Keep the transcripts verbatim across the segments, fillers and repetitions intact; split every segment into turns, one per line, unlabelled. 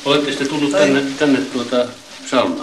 Olette sitten tullut tänne, tänne tuota saunaan?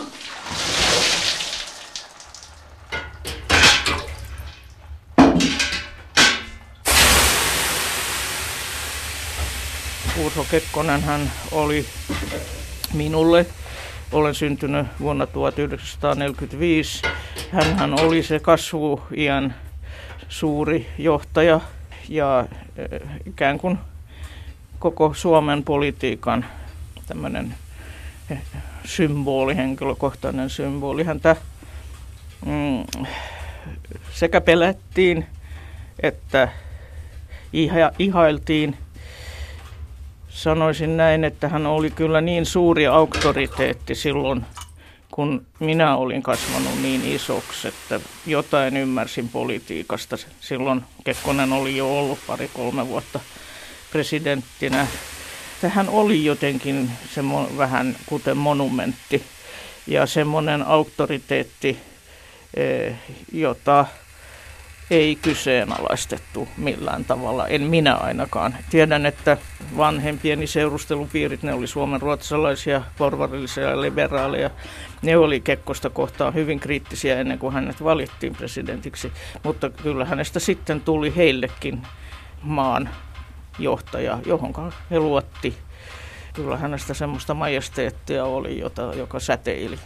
Urho Kekkonen hän oli minulle, olen syntynyt vuonna tuhatyhdeksänsataaneljäkymmentäviisi, hän oli se kasvuiän suuri johtaja ja ikään kuin koko Suomen politiikan tämmöinen symboli, henkilökohtainen symboli. Häntä mm, sekä pelättiin että iha, ihailtiin. Sanoisin näin, että hän oli kyllä niin suuri auktoriteetti silloin, kun minä olin kasvanut niin isoksi, että jotain ymmärsin politiikasta. Silloin Kekkonen oli jo ollut pari-kolme vuotta presidenttinä. Hän oli jotenkin semmo, vähän kuten monumentti ja semmoinen auktoriteetti, jota ei kyseenalaistettu millään tavalla, en minä ainakaan. Tiedän, että vanhempieni seurustelupiirit, ne oli suomenruotsalaisia, porvarillisia ja liberaaleja. Ne oli Kekkosta kohtaan hyvin kriittisiä ennen kuin hänet valittiin presidentiksi, mutta kyllä hänestä sitten tuli heillekin maan johtaja, johon he luotti. Kyllä hänestä semmoista majesteettia oli, jota, joka säteili.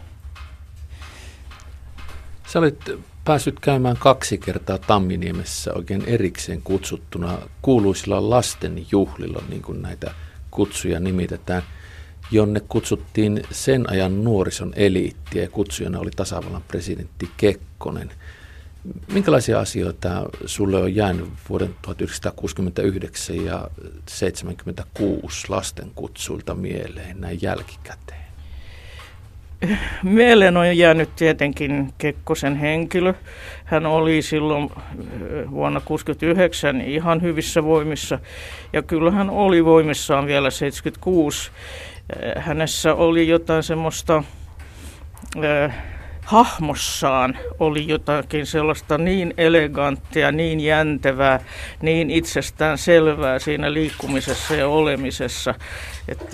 Sä olit päässyt käymään kaksi kertaa Tamminiemessä oikein erikseen kutsuttuna kuuluisilla lastenjuhlilla, niin kuin näitä kutsuja nimitetään, jonne kutsuttiin sen ajan nuorison eliittiä ja kutsujana oli tasavallan presidentti Kekkonen. Minkälaisia asioita sulle on jäänyt vuoden tuhatyhdeksänsataakuusikymmentäyhdeksän ja seitsemänkymmentäkuusi lastenkutsuilta mieleen näin jälkikäteen?
Mieleen on jäänyt tietenkin Kekkosen henkilö. Hän oli silloin vuonna tuhatyhdeksänsataakuusikymmentäyhdeksän ihan hyvissä voimissa ja kyllä hän oli voimissaan vielä seitsemänkymmentäkuusi. Hänessä oli jotain semmoista, äh, hahmossaan oli jotakin sellaista niin eleganttia, niin jäntevää, niin itsestään selvää siinä liikkumisessa ja olemisessa, että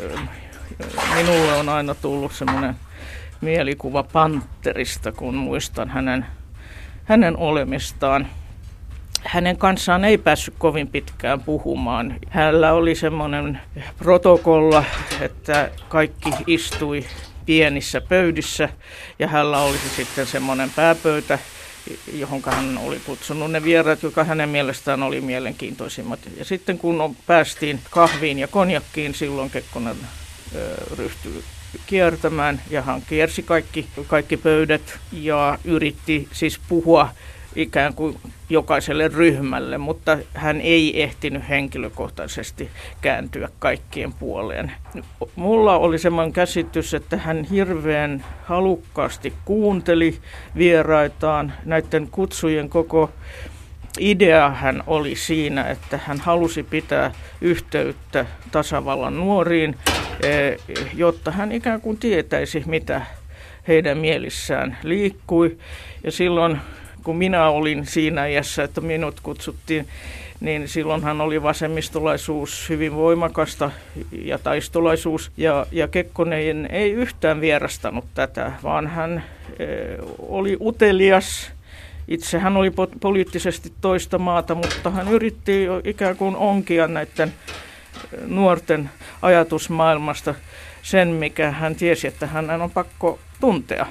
minulle on aina tullut semmoinen mielikuva Panterista, kun muistan hänen, hänen olemistaan. Hänen kanssaan ei päässyt kovin pitkään puhumaan. Hänellä oli semmoinen protokolla, että kaikki istui pienissä pöydissä ja hänellä olisi sitten semmoinen pääpöytä, johon hän oli kutsunut ne vieraat, joka hänen mielestään oli mielenkiintoisimmat. Ja sitten kun päästiin kahviin ja konjakkiin, silloin Kekkonen ryhtyi kiertämään ja hän kiersi kaikki, kaikki pöydät ja yritti siis puhua ikään kuin jokaiselle ryhmälle, mutta hän ei ehtinyt henkilökohtaisesti kääntyä kaikkien puoleen. Mulla oli semmoinen käsitys, että hän hirveän halukkaasti kuunteli vieraitaan. Näiden kutsujen koko idea hän oli siinä, että hän halusi pitää yhteyttä tasavallan nuoriin, jotta hän ikään kuin tietäisi, mitä heidän mielissään liikkui. Ja silloin, kun minä olin siinä iässä, että minut kutsuttiin, niin silloinhan oli vasemmistolaisuus hyvin voimakasta ja taistolaisuus. Ja, ja Kekkonen ei yhtään vierastanut tätä, vaan hän e, oli utelias. Itse hän oli poliittisesti toista maata, mutta hän yritti ikään kuin onkia näiden nuorten ajatusmaailmasta sen, mikä hän tiesi, että hänen on pakko tuntea.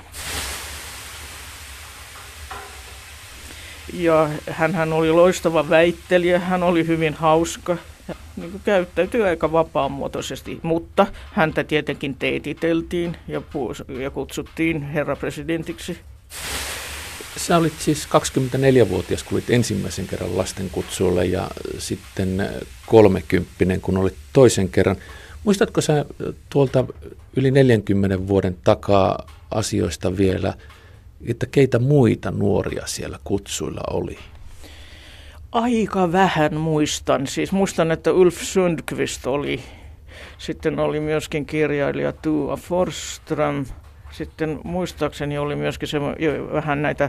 Ja hän oli loistava väittelijä, hän oli hyvin hauska, niin kuin käyttäytyi aika vapaamuotoisesti, mutta häntä tietenkin teititeltiin ja, puus- ja kutsuttiin herrapresidentiksi.
Sä olit siis kaksikymmentäneljävuotias, kun olit ensimmäisen kerran lastenkutsuilla ja sitten kolmekymppinen, kun olit toisen kerran. Muistatko sä tuolta yli neljänkymmenen vuoden takaa asioista vielä, että keitä muita nuoria siellä kutsuilla oli?
Aika vähän muistan. Siis muistan, että Ulf Sundqvist oli. Sitten oli myöskin kirjailija Tua Forsström. Sitten muistaakseni oli myöskin se, vähän näitä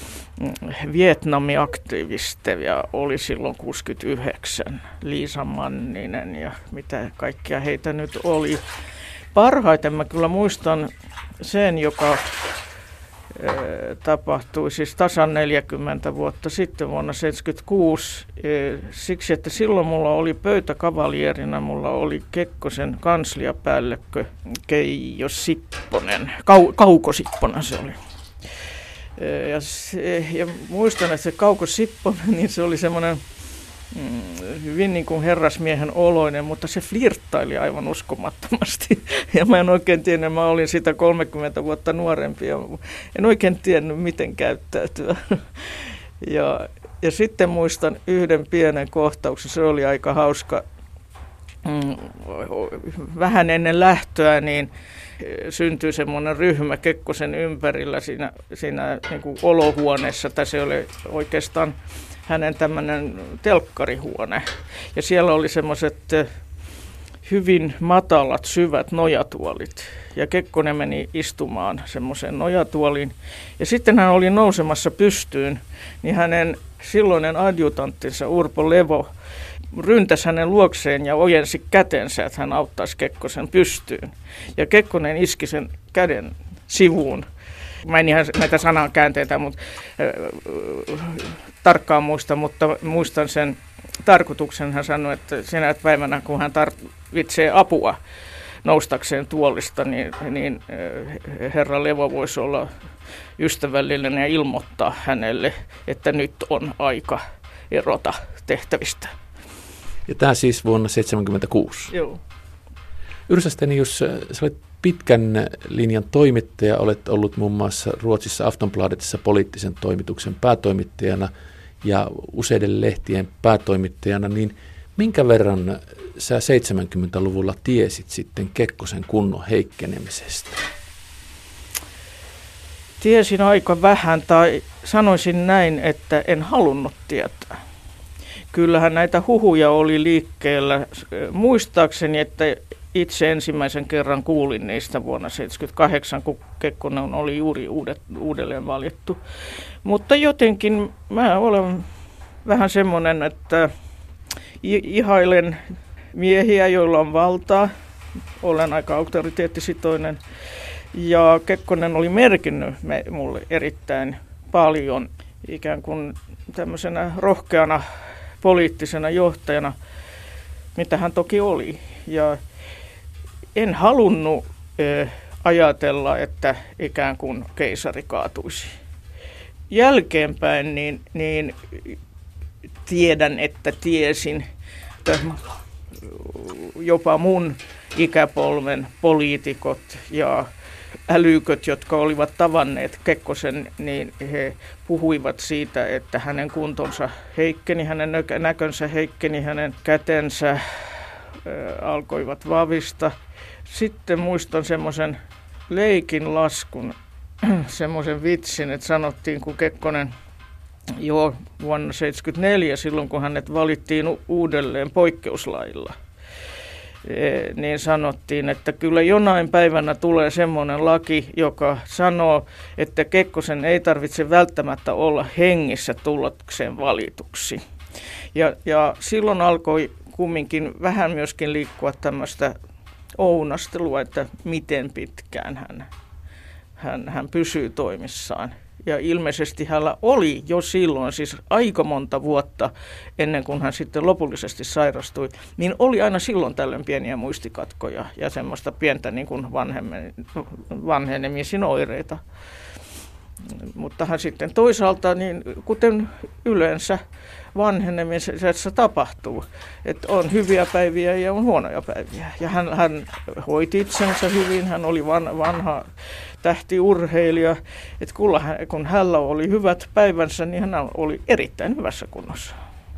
Vietnami-aktivisteja oli silloin kuusikymmentäyhdeksän. Liisa Manninen ja mitä kaikkia heitä nyt oli. parhaiten mä kyllä muistan sen, joka tapahtui siis tasan neljäkymmentä vuotta sitten vuonna seitsemänkymmentäkuusi, siksi että silloin mulla oli pöytäkavalierina, mulla oli Kekkosen kansliapäällikkö Keijo Sipponen, Kau, Kauko Sipponen se oli. Ja, se, ja muistan, että se Kauko Sipponen, niin se oli semmoinen mm, hyvin niin kuin herrasmiehen oloinen, mutta se flirttaili aivan uskomattomasti. Ja mä en oikein tiennyt, mä olin sitä kolmekymmentä vuotta nuorempi ja en oikein tiennyt, miten käyttäytyä. Ja, ja sitten muistan yhden pienen kohtauksen, se oli aika hauska. Mm, vähän ennen lähtöä niin syntyi semmoinen ryhmä Kekkosen ympärillä siinä, siinä niin kuin olohuoneessa, tai se oli oikeastaan hänen tämmöinen telkkarihuone. Ja siellä oli semmoiset hyvin matalat, syvät nojatuolit. Ja Kekkonen meni istumaan semmoiseen nojatuoliin. Ja sitten hän oli nousemassa pystyyn, niin hänen silloinen adjutanttinsa Urpo Levo ryntäsi hänen luokseen ja ojensi kätensä, että hän auttaisi Kekkosen pystyyn. Ja Kekkonen iski sen käden sivuun. Mä en ihan näitä sanankäänteitä mutta, äh, tarkkaan muista, mutta muistan sen tarkoituksen. Hän sanoi, että sinä päivänä, kun hän tarvitsee apua noustakseen tuolista, niin, niin äh, herra Levo voisi olla ystävällinen ja ilmoittaa hänelle, että nyt on aika erota tehtävistä.
Ja tämä siis vuonna seitsemänkymmentäkuusi.
Joo.
Yrsa Stenius, sä olet pitkän linjan toimittaja, olet ollut muun muassa Ruotsissa Aftonbladetissa poliittisen toimituksen päätoimittajana ja useiden lehtien päätoimittajana, niin minkä verran sä seitsemänkymmentäluvulla tiesit sitten Kekkosen kunnon heikkenemisestä?
Tiesin aika vähän, tai sanoisin näin, että en halunnut tietää. Kyllähän näitä huhuja oli liikkeellä. Muistaakseni, että itse ensimmäisen kerran kuulin niistä vuonna seitsemänkymmentäkahdeksan, kun Kekkonen oli juuri uudet, uudelleen valittu. Mutta jotenkin mä olen vähän semmoinen, että ihailen miehiä, joilla on valtaa. Olen aika auktoriteettisitoinen. Ja Kekkonen oli merkinnyt mulle erittäin paljon ikään kuin tämmöisenä rohkeana poliittisena johtajana, mitä hän toki oli. Ja en halunnut äh, ajatella, että ikään kuin keisari kaatuisi. Jälkeenpäin niin, niin tiedän, että tiesin, että jopa mun ikäpolven poliitikot ja älyköt, jotka olivat tavanneet Kekkosen, niin he puhuivat siitä, että hänen kuntonsa heikkeni, hänen näkönsä heikkeni, hänen kätensä äh, alkoivat vavista. Sitten muistan semmoisen leikin laskun, semmoisen vitsin, että sanottiin, kun Kekkonen jo vuonna seitsemänkymmentäneljä, silloin kun hänet valittiin uudelleen poikkeuslailla, niin sanottiin, että kyllä jonain päivänä tulee semmoinen laki, joka sanoo, että Kekkosen ei tarvitse välttämättä olla hengissä tullakseen valituksi. Ja, ja silloin alkoi kumminkin vähän myöskin liikkua tämmöistä ounastelua, että miten pitkään hän, hän, hän pysyy toimissaan. Ja ilmeisesti hänellä oli jo silloin, siis aika monta vuotta ennen kuin hän sitten lopullisesti sairastui, niin oli aina silloin tällöin pieniä muistikatkoja ja semmoista pientä niin kuin vanhenemisen oireita. Mutta hän sitten toisaalta, niin kuten yleensä vanhenemisessa tapahtuu, että on hyviä päiviä ja on huonoja päiviä. Ja hän, hän hoiti itsensä hyvin, hän oli van, vanha tähtiurheilija, että kun hänellä oli hyvät päivänsä, niin hän oli erittäin hyvässä kunnossa.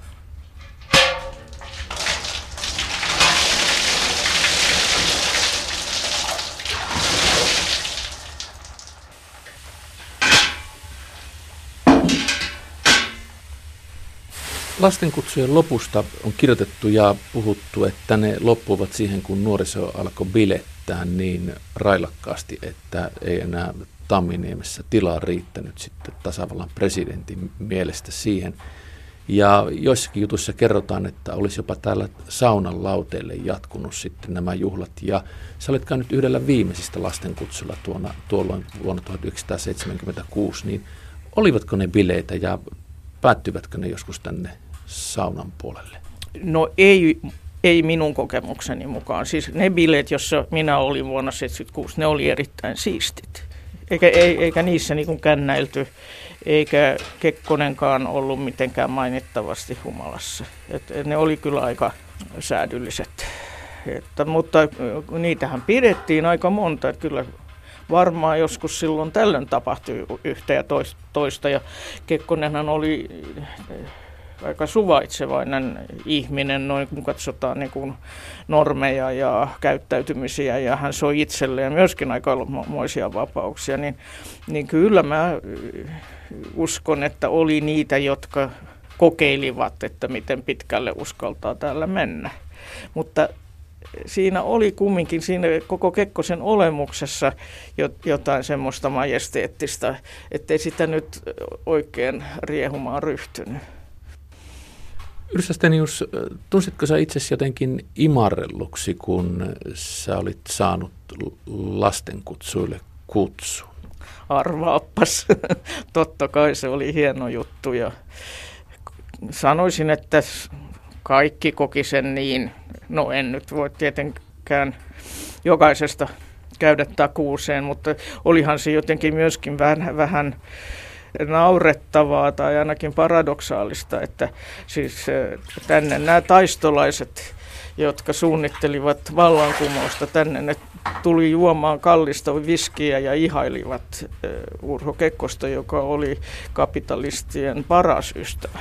Lastenkutsujen lopusta on kirjoitettu ja puhuttu, että ne loppuvat siihen, kun nuoriso alkoi bilettää niin railakkaasti, että ei enää Tamminiemessä tilaa riittänyt sitten tasavallan presidentin mielestä siihen. Ja joissakin jutuissa kerrotaan, että olisi jopa täällä saunan lauteille jatkunut sitten nämä juhlat. Ja sä olet käynyt yhdellä viimeisistä lastenkutsulla tuona, tuolloin vuonna tuhatyhdeksänsataaseitsemänkymmentäkuusi, niin olivatko ne bileitä ja päättyvätkö ne joskus tänne saunan puolelle?
No ei, ei minun kokemukseni mukaan. Siis ne bileet, joissa minä olin vuonna tuhatyhdeksänsataaseitsemänkymmentäkuusi, ne oli erittäin siistit. Eikä, eikä niissä niin kuin kännäilty, eikä Kekkonenkaan ollut mitenkään mainittavasti humalassa. Et ne oli kyllä aika säädylliset. Että, mutta niitähän pidettiin aika monta. Että kyllä varmaan joskus silloin tällöin tapahtui yhtä ja toista. Ja Kekkonenhan oli aika suvaitsevainen ihminen, noin kun katsotaan niin kuin normeja ja käyttäytymisiä, ja hän soi itselleen myöskin aikamoisia vapauksia, niin, niin kyllä mä uskon, että oli niitä, jotka kokeilivat, että miten pitkälle uskaltaa täällä mennä. Mutta siinä oli kumminkin siinä koko Kekkosen olemuksessa jotain semmoista majesteettista, ettei sitä nyt oikein riehumaan ryhtynyt.
Yrjö Stenius, tunsitko sä itsesi jotenkin imarrelluksi, kun sä olit saanut lastenkutsuille kutsun?
Arvaappas. Totta kai se oli hieno juttu ja sanoisin, että kaikki koki sen niin. No en nyt voi tietenkään jokaisesta käydä takuuseen, mutta olihan se jotenkin myöskin vähän, vähän naurettavaa tai ainakin paradoksaalista, että siis tänne nämä taistolaiset, jotka suunnittelivat vallankumousta, tänne ne tuli juomaan kallista viskiä ja ihailivat Urho Kekkosta, joka oli kapitalistien paras ystävä.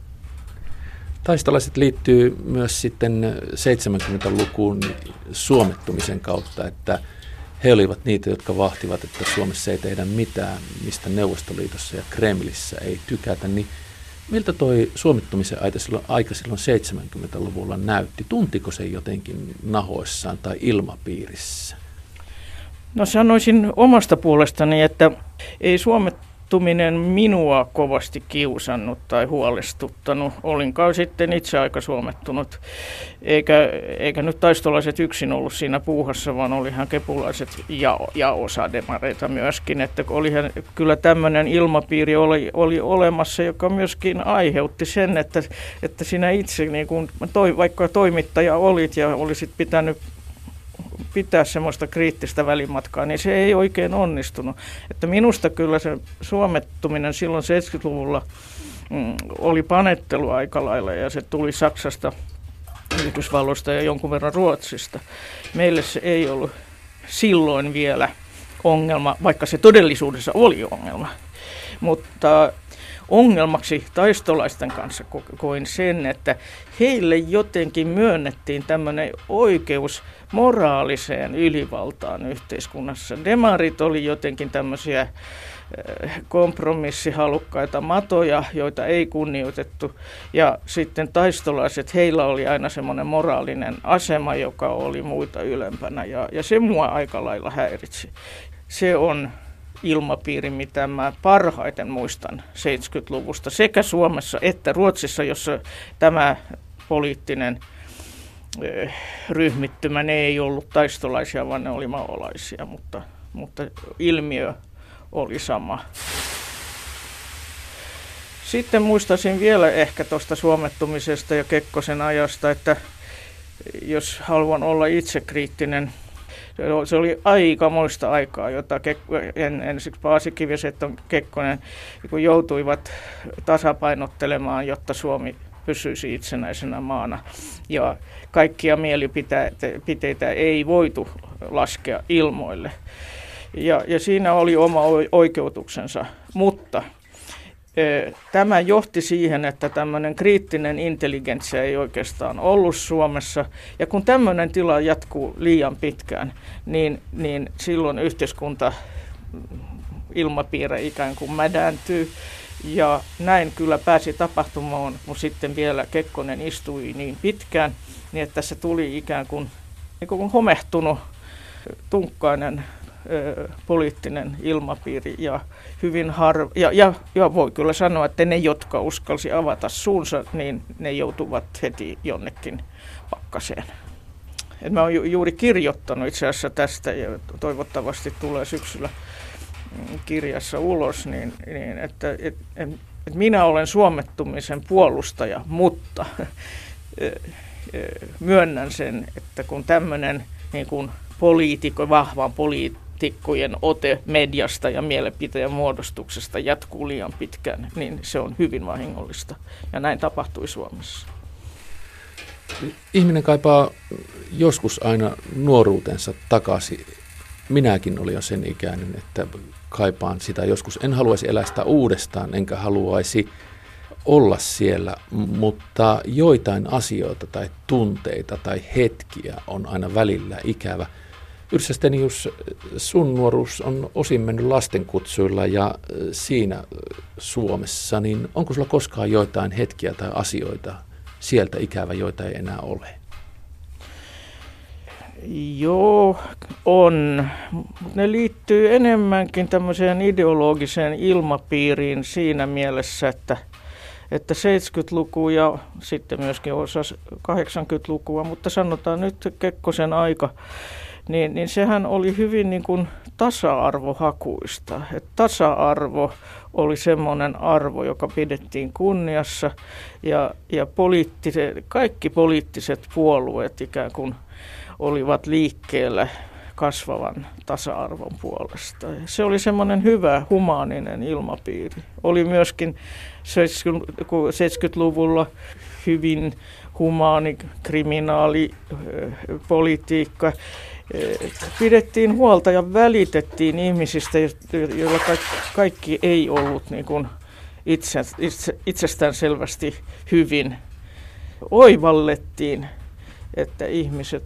Taistolaiset liittyy myös sitten seitsemänkymmentälukuun suomettumisen kautta, että he olivat niitä, jotka vahtivat, että Suomessa ei tehdä mitään, mistä Neuvostoliitossa ja Kremlissä ei tykätä. Niin miltä toi suomittumisen aika silloin, aika silloin seitsemänkymmentäluvulla näytti? Tuntiko se jotenkin nahoissaan tai ilmapiirissä?
No sanoisin omasta puolestani, että ei suomettuminen minua kovasti kiusannut tai huolestuttanut. Olinkaan sitten itse aika suomettunut, eikä, eikä nyt taistolaiset yksin ollut siinä puuhassa, vaan olihan kepulaiset ja, ja osa demareita myöskin. Että olihan kyllä tämmöinen ilmapiiri oli, oli olemassa, joka myöskin aiheutti sen, että, että sinä itse, niin kun toi, vaikka toimittaja olit ja olisit pitänyt pitää semmoista kriittistä välimatkaa, niin se ei oikein onnistunut. Että minusta kyllä se suomettuminen silloin seitsemänkymmentäluvulla mm, oli panettelu aika lailla, ja se tuli Saksasta, Yhdysvalloista ja jonkun verran Ruotsista. Meille se ei ollut silloin vielä ongelma, vaikka se todellisuudessa oli ongelma. Mutta ongelmaksi taistolaisten kanssa koin sen, että heille jotenkin myönnettiin tämmöinen oikeus moraaliseen ylivaltaan yhteiskunnassa. Demarit oli jotenkin tämmöisiä kompromissihalukkaita matoja, joita ei kunnioitettu. Ja sitten taistolaiset, heillä oli aina semmoinen moraalinen asema, joka oli muita ylempänä. Ja, ja se mua aika lailla häiritsi. Se on ilmapiiri, mitä mä parhaiten muistan seitsemänkymmentäluvusta sekä Suomessa että Ruotsissa, jossa tämä poliittinen eh, ryhmittymä, ne ei ollut taistolaisia, vaan ne oli maolaisia, mutta, mutta ilmiö oli sama. Sitten muistaisin vielä ehkä tuosta suomettumisesta ja Kekkosen ajasta, että jos haluan olla itsekriittinen, se oli aikamoista aikaa, jota en, ensiksi Paasi Kiviset ja Kekkonen kun joutuivat tasapainottelemaan, jotta Suomi pysyisi itsenäisenä maana. Ja kaikkia mielipiteitä ei voitu laskea ilmoille. Ja, ja siinä oli oma oikeutuksensa, mutta e, tämä johti siihen, että tämmöinen kriittinen intelligenssia ei oikeastaan ollut Suomessa. Ja kun tämmöinen tila jatkuu liian pitkään, niin, niin silloin yhteiskunta ilmapiiri ikään kuin mädäntyy. Ja näin kyllä pääsi tapahtumaan, kun sitten vielä Kekkonen istui niin pitkään, niin että tässä tuli ikään kuin, niin kuin homehtunut tunkkainen ö, poliittinen ilmapiiri ja hyvin harva, ja, ja, ja voi kyllä sanoa, että ne, jotka uskalsi avata suunsa, niin ne joutuvat heti jonnekin pakkaseen. Et mä oon ju, juuri kirjoittanut itse asiassa tästä ja toivottavasti tulee syksyllä kirjassa ulos, niin, niin että et, et, et minä olen suomettumisen puolustaja, mutta myönnän sen, että kun tämmöinen niin kuin poliitikko, vahvan poliitikkojen ote mediasta ja mielipiteen muodostuksesta jatkuu liian pitkään, niin se on hyvin vahingollista. Ja näin tapahtui Suomessa.
Ihminen kaipaa joskus aina nuoruutensa takaisin. Minäkin olin jo sen ikäinen, että kaipaan sitä joskus. En haluaisi elää sitä uudestaan, enkä haluaisi olla siellä, mutta joitain asioita tai tunteita tai hetkiä on aina välillä ikävä. Yrssä Stenius, sun nuoruus on osin mennyt lastenkutsuilla ja siinä Suomessa, niin onko sulla koskaan joitain hetkiä tai asioita sieltä ikävä, joita ei enää ole?
Joo, on. Ne liittyy enemmänkin tämmöiseen ideologiseen ilmapiiriin siinä mielessä, että, että seitsemänkymmentäluku ja sitten myöskin osa kahdeksankymmentälukua, mutta sanotaan nyt Kekkosen aika, niin, niin sehän oli hyvin niin kuin tasa-arvohakuista. Että tasa-arvo oli semmoinen arvo, joka pidettiin kunniassa ja, ja poliittiset, kaikki poliittiset puolueet ikään kuin olivat liikkeellä kasvavan tasa-arvon puolesta. Se oli semmoinen hyvä, humaaninen ilmapiiri. Oli myöskin seitsemänkymmentäluvulla hyvin humaani kriminaalipolitiikka. Pidettiin huolta ja välitettiin ihmisistä, joilla kaikki ei ollut niin kuin itse, itse, itsestään selvästi hyvin. Oivallettiin, että ihmiset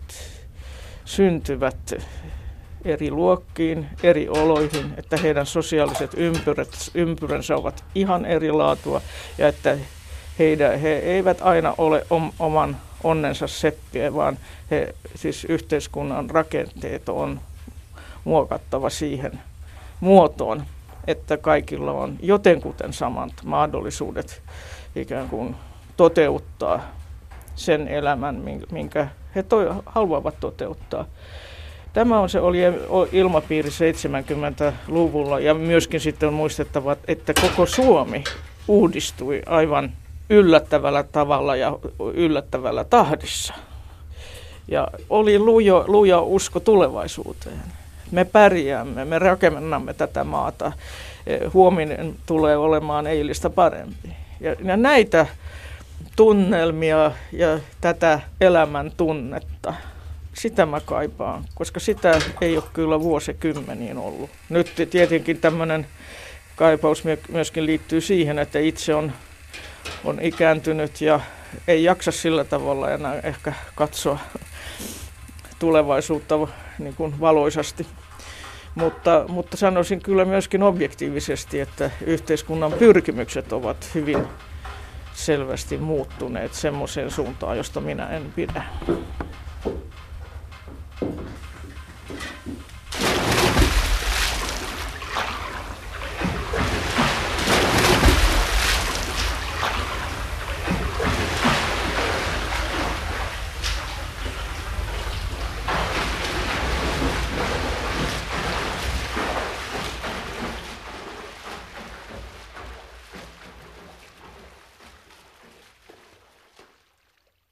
syntyvät eri luokkiin, eri oloihin, että heidän sosiaaliset ympyrät, ympyränsä ovat ihan eri laatua ja että heidän, he eivät aina ole om, oman onnensa seppiä, vaan he, siis yhteiskunnan rakenteet on muokattava siihen muotoon, että kaikilla on jotenkuten samat mahdollisuudet ikään kuin toteuttaa sen elämän, minkä he toi, haluavat toteuttaa. Tämä on se oli ilmapiiri seitsemänkymmentäluvulla ja myöskin sitten on muistettava, että koko Suomi uudistui aivan yllättävällä tavalla ja yllättävällä tahdissa. Ja oli luja, luja usko tulevaisuuteen. Me pärjäämme, me rakennamme tätä maata. Huominen tulee olemaan eilistä parempi. Ja, ja näitä tunnelmia ja tätä elämän tunnetta, sitä mä kaipaan, koska sitä ei ole kyllä vuosikymmeniin ollut. Nyt tietenkin tämmöinen kaipaus myöskin liittyy siihen, että itse on, on ikääntynyt ja ei jaksa sillä tavalla enää ehkä katsoa tulevaisuutta niin kuin valoisasti. Mutta, mutta sanoisin kyllä myöskin objektiivisesti, että yhteiskunnan pyrkimykset ovat hyvin selvästi muuttuneet semmoiseen suuntaan, josta minä en pidä.